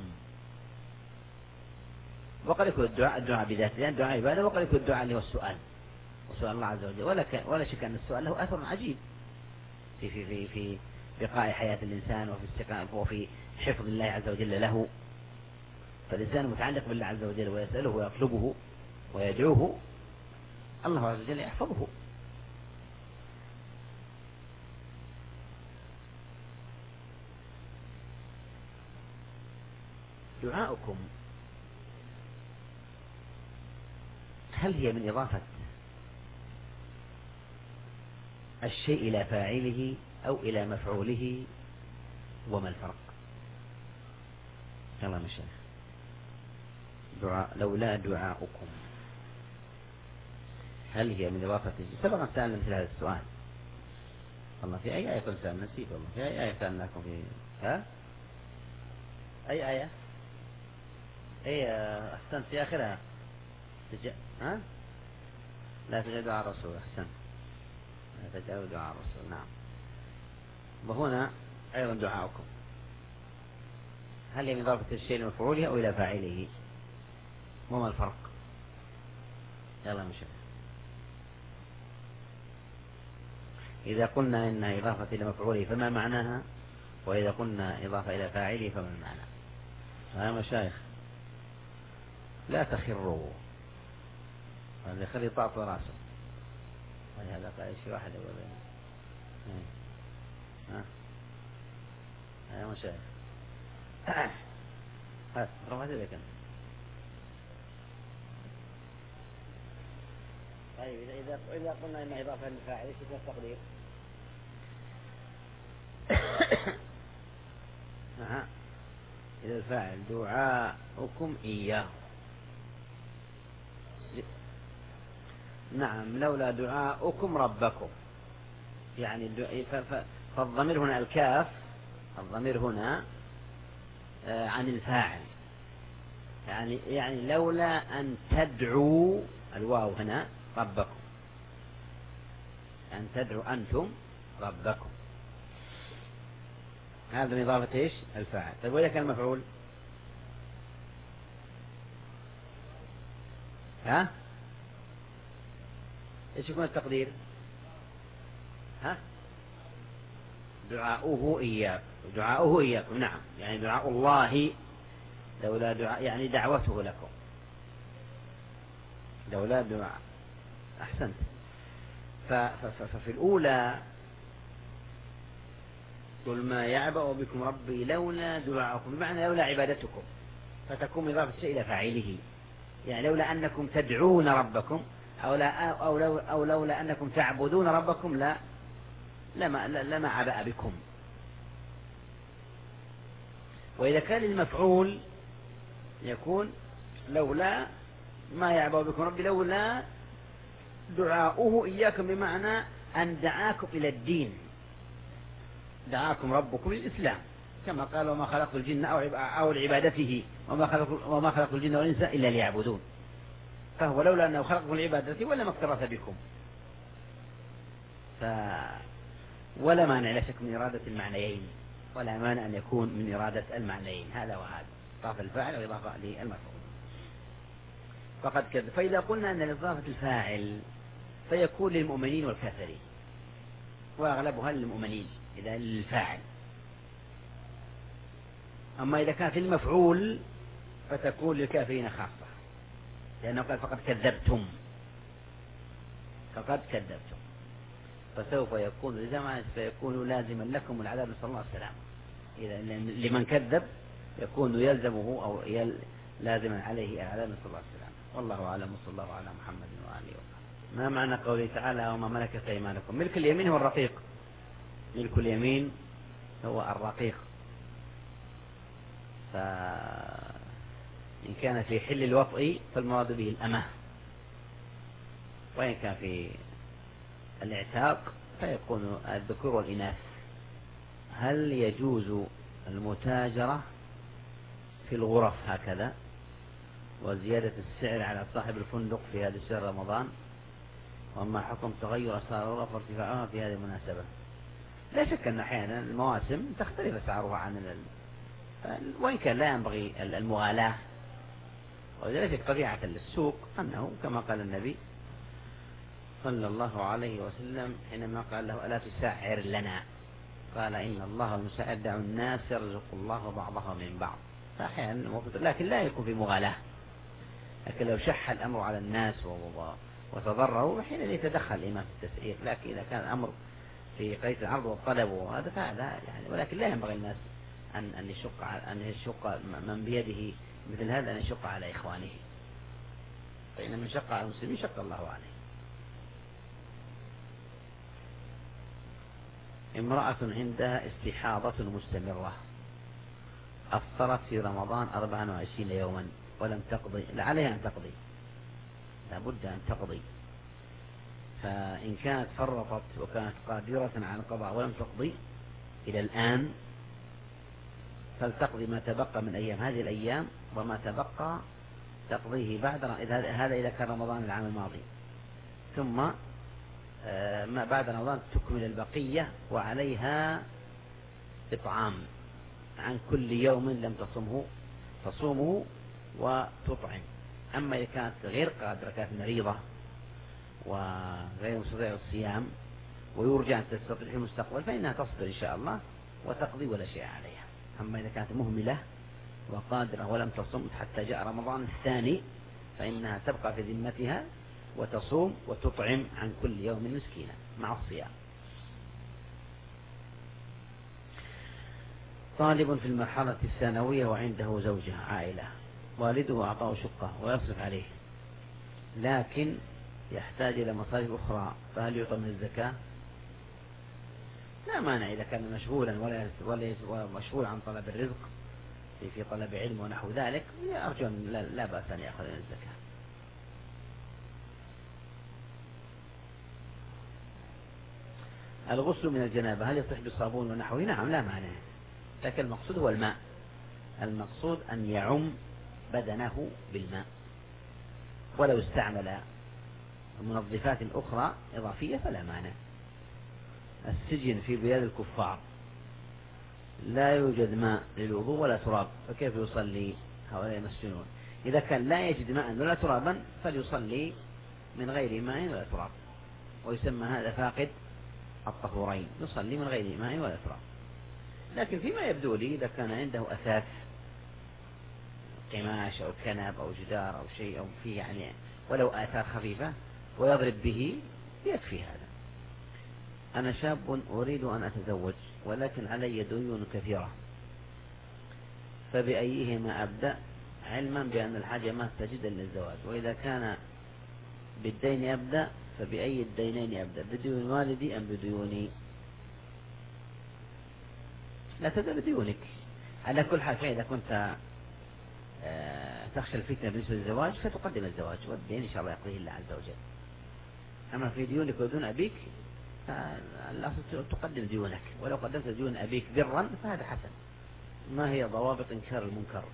وقد يكون الدعاء بذاته، لأن الدعاء عبادة، وقد يكون الدعاء اللي هو السؤال، وسؤال الله عز وجل. ولا شك أن السؤال له أثر عجيب في بقاء حياة الإنسان، وفي حفظ الله عز وجل له. فالإنسان متعلق بالله عز وجل ويسأله ويطلبه ويدعوه، الله عز وجل يحفظه. دعاؤكم هل هي من إضافة الشيء إلى فاعله أو إلى مفعوله؟ وما الفرق؟ يلا مشايخ. لولا دعاؤكم هل هي من إضافة؟ سبق سألنا مثل هذا السؤال. والله في أي آية كنت سألنا؟ نسيت والله. في أي آية سألناكم في أي آية؟ أحسنت في آخرها. لا تجعلوا دعاء الرسول. أحسنت، لا تجعلوا دعاء الرسول. نعم. وهنا أيضا دعاؤكم هل هي من إضافة الشيء لمفعوله أو إلى فاعله؟ وما الفرق؟ يلا مشاهد. إذا قلنا إنها إضافة إلى مفعوله فما معناها؟ وإذا قلنا إضافة إلى فاعله فما المعنى؟ يا مشايخ لا تخروا، هذا يخلي طاط راسه. ولهذا قال شيء واحد يا مشايخ رفعت ذلك. طيب إذا قلنا إن إضافة للفاعل إيش يكون التقدير؟ إذا الفاعل دعاؤكم إياه. نعم، لولا دعاؤكم ربكم، يعني فالضمير هنا الكاف، الضمير هنا عن الفاعل، يعني لولا أن تدعوا، الواو هنا ربكم، أن تدعوا أنتم ربكم، هذا من إضافة إيش؟ الفاعل. طيب وإذا كان المفعول؟ إيش يكون التقدير؟ دعاؤه إياكم، دعاؤه إياكم، نعم، يعني دعاء الله، لولا دعاء يعني دعوته لكم، لولا دعاء. أحسنت. ففي الأولى قل ما يعبأ بكم ربي لولا دعاءكم، بمعنى لولا عبادتكم، فتكون إضافة الشيء إلى فاعله، يعني لولا أنكم تدعون ربكم أو لولا أنكم تعبدون ربكم لما عبأ بكم. وإذا كان المفعول يكون لولا ما يعبأ بكم ربي لولا دعاؤه إياكم، بمعنى أن دعاكم إلى الدين، دعاكم ربكم للإسلام، كما قال وما خلقت الجن أو لعبادته وما خلقت الجن والإنس إلا ليعبدون، فهو لولا أنه خلقكم لعبادته ولما اكترث بكم. ولا مانع لا شك من إرادة المعنيين، ولا مانع أن يكون من إرادة المعنيين، هذا وهذا، إضافة الفاعل وإضافة للمفعول. فقد كذب. فإذا قلنا أن إضافة الفاعل فيكون للمؤمنين والكافرين، وأغلبها للمؤمنين إذا للفاعل. أما إذا كانت المفعول فتكون للكافرين خاصة، لأنه قال فقد كذبتم، فقد كذبتم، فسوف يكون لزاما، فيكون لازما لكم العذاب، نسأل الله السلامة. إذا لمن كذب يكون يلزمه أو لازما عليه العذاب، نسأل الله السلامة. والله أعلم، وصلى الله على محمد وآله وصحبه. ما معنى قوله تعالى وما ملكت أيمانكم؟ ملك اليمين هو الرقيق، ملك اليمين هو الرقيق. فإن كان في حل الوطء فالمراد به الأمة، وإن كان في الاعتاق فيكون الذكور والإناث. هل يجوز المتاجرة في الغرف هكذا وزيادة السعر على صاحب الفندق في هذا شهر رمضان؟ وما حكم تغير أسعار الغرف وارتفاعها في هذه المناسبة؟ لا شك أن أحيانا المواسم تختلف أسعارها عن وإن كان لا ينبغي المغالاة، ولذلك طبيعة السوق أنه كما قال النبي صلى الله عليه وسلم حينما قال له ألا تسعر لنا؟ قال إن الله المسعر، دعوا الناس يرزق الله بعضهم من بعض. فأحيانا لكن لا يكون في مغالاة، لكن لو شح الأمر على الناس وتضرروا حين يتدخل الإمام في التسعير. لكن إذا كان الأمر في قيد العرض والطلب وهذا فهذا يعني، ولكن لا ينبغي الناس أن يشق من بيده مثل هذا، أن يشق على إخوانه، فإن من شق على المسلمين شق الله عليه. امرأة عندها استحاضة مستمرة أفطرت في رمضان 24 يوما ولم تقضي، عليها أن تقضي، لابد أن تقضي. فإن كانت فرطت وكانت قادرة على القضاء ولم تقضي إلى الآن فلتقضي ما تبقى من أيام هذه الأيام، وما تبقى تقضيه بعد هذا إذا كان رمضان العام الماضي، ثم ما بعد رمضان تكمل البقية، وعليها إطعام عن كل يوم لم تصومه وتطعم. أما إذا كانت غير قادرة، كانت مريضة وغير مستطيعة الصيام ويرجى أن تستطيع في المستقبل فإنها تصبر إن شاء الله وتقضي ولا شيء عليها. أما إذا كانت مهملة وقادرة ولم تصم حتى جاء رمضان الثاني فإنها تبقى في ذمتها وتصوم وتطعم عن كل يوم مسكينا مع الصيام. طالب في المرحلة الثانوية وعنده زوجة عائلة، والده أعطاه شقة ويصرف عليه، لكن يحتاج إلى مصاريف أخرى، فهل يعطى من الزكاة؟ لا مانع إذا كان مشغولا ولا مشغول عن طلب الرزق في طلب علم ونحو ذلك، أرجو أن لا بأس أن يأخذ من الزكاة. الغسل من الجنابة هل يصح بالصابون ونحوه؟ نعم لا مانع، لكن المقصود هو الماء، المقصود أن يعم بدنه بالماء، ولو استعمل منظفات أخرى إضافية فلا مانع. السجن في بلاد الكفار لا يوجد ماء للوضوء ولا تراب، فكيف يصلي هؤلاء المسجونون؟ إذا كان لا يجد ماء ولا ترابا فليصلي من غير ماء ولا تراب، ويسمى هذا فاقد الطهورين، يصلي من غير ماء ولا تراب. لكن فيما يبدو لي إذا كان عنده أثاث قماش أو كنب أو جدار أو شيء أو فيه يعني ولو آثار خفيفة ويضرب به يكفي هذا. أنا شاب أريد أن أتزوج ولكن علي ديون كثيرة، فبأيهما أبدأ علما بأن الحاجة ما تجد للزواج؟ وإذا كان بالدين أبدأ فبأي الدينين أبدأ، بديون والدي أم بديوني؟ لا تبدأ بديونك على كل حال. فإذا كنت تخشى الفتنة بالنسبة للزواج فتقدم الزواج، والدين إن شاء الله يقضيه الله عز وجل. أما في ديونك ودون أبيك الأصل تقدم ديونك، ولو قدمت ديون أبيك برا فهذا حسن. ما هي ضوابط إنكار المنكر؟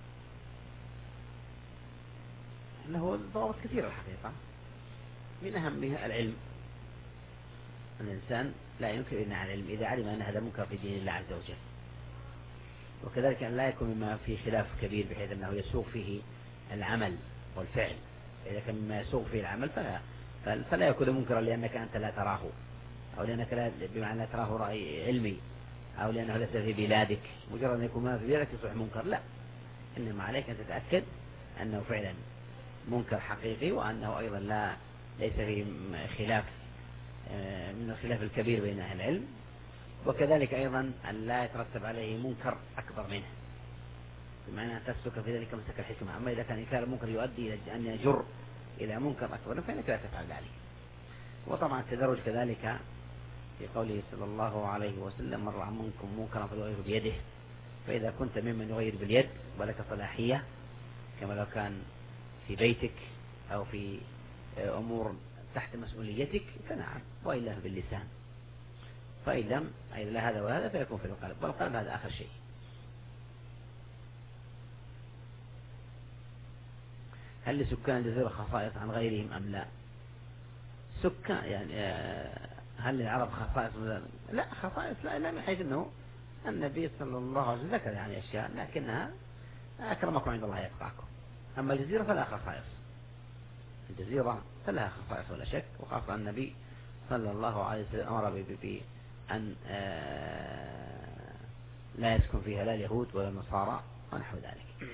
له ضوابط كثيرة الحقيقة، من أهمها العلم. الإنسان لا ينكر إلا على العلم، إذا علم أن هذا منكر في دين الله عز وجل. وكذلك أن لا يكون مما فيه خلاف كبير بحيث أنه يسوق فيه العمل والفعل. إذا كان مما يسوق فيه العمل فلا يكون منكرا لأنك أنت لا تراه، أو لأنك بمعنى لا تراه رأي علمي، أو لأنه ليس في بلادك. مجرد أن يكون ما في بلادك يصبح منكر، لا، إنما عليك أن تتأكد أنه فعلا منكر حقيقي، وأنه أيضا ليس فيه خلاف من الخلاف الكبير بين أهل العلم. وكذلك أيضا أن لا يترتب عليه منكر أكبر منه، بمعنى أن تسلك في ذلك مسلك الحكمة. أما إذا كان إنكار المنكر يؤدي إلى أن يجر إلى منكر أكبر فإنك لا تفعل ذلك. وطبعا التدرج كذلك في قوله صلى الله عليه وسلم: من رأى منكم منكرا فليغيره بيده. فإذا كنت ممن يغير باليد ولك صلاحية كما لو كان في بيتك أو في أمور تحت مسؤوليتك فنعم، وإلا باللسان. فإن لم إلا هذا وهذا فيكون في القلب، والقلب هذا آخر شيء. هل لسكان الجزيرة خصائص عن غيرهم أم لا؟ سكان يعني هل للعرب خصائص؟ لا، خصائص لا من حيث أنه النبي صلى الله عليه وسلم ذكر يعني أشياء لكنها أكرمكم عند الله يتقاكم. أما الجزيرة فلا خصائص، الجزيرة فلها خصائص ولا شك، وخاصة النبي صلى الله عليه وسلم أمر بأن لا يسكن فيها لا اليهود ولا النصارى ونحو ذلك.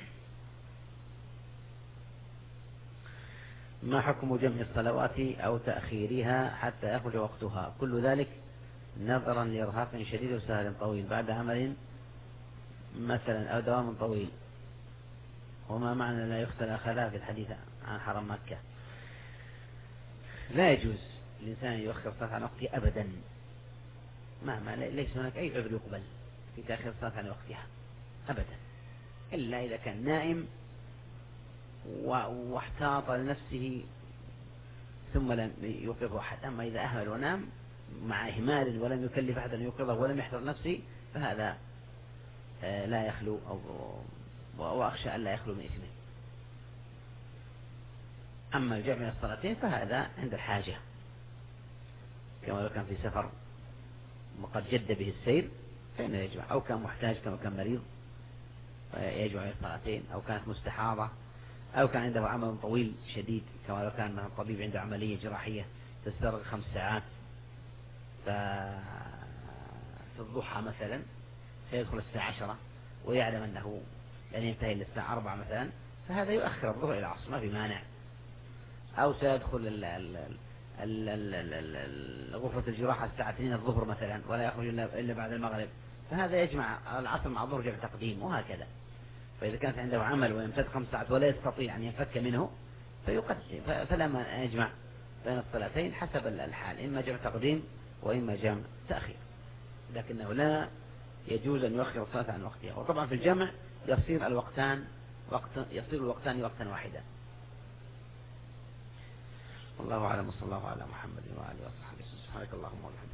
ما حكم جمع الصلوات أو تأخيرها حتى يخرج وقتها؟ كل ذلك نظرا لإرهاق شديد وسهر طويل بعد عمل مثلا أو دوام طويل. وما معنى لا يختلى خلاف في الحديث عن حرم مكة؟ لا يجوز الإنسان يؤخر الصلاة عن وقتها أبدا، مهما ليس هناك أي عذر يقبل في تأخير الصلاة عن وقتها أبدا، إلا إذا كان نائم واحتاط لنفسه ثم لم يوقظه أحد. أما إذا أهمل ونام مع إهمال ولم يكلف أحدا يوقظه ولم يحضر نفسه فهذا لا يخلو، وأخشى أن لا يخلو من إثمه. أما الجمع بين الصلاتين فهذا عند الحاجة، كما لو كان في سفر وقد جد به السير فإنه يجمع، أو كان محتاج كما كان مريض يجمع بين الصلاتين، أو كانت مستحاضة، أو كان عنده عمل طويل شديد كما لو كان الطبيب عنده عملية جراحية تستغرق 5 ساعات، في الضحى مثلا سيدخل الساعة 10 ويعلم أنه لن ينتهي إلا الساعة 4 مثلا، فهذا يؤخر الظهر إلى العصر ما في مانع. أو سيدخل غرفة الجراحة الساعة 2 الظهر مثلا ولا يخرج إلا بعد المغرب، فهذا يجمع العصر مع الظهر جمع تقديم وهكذا. فإذا كانت عنده عمل ويمتد 5 ساعات ولا يستطيع أن ينفك منه فيقدم، فلا ما يجمع بين الصلاتين حسب الحال، إما جمع تقديم وإما جمع تأخير. لكنه لا يجوز أن يؤخر الصلاة عن وقتها. وطبعا في الجمع يصير الوقتان وقتا واحدا. والله أعلم، وصلى الله على محمد وآله وصحبه. سبحانك اللهم وبحمدك.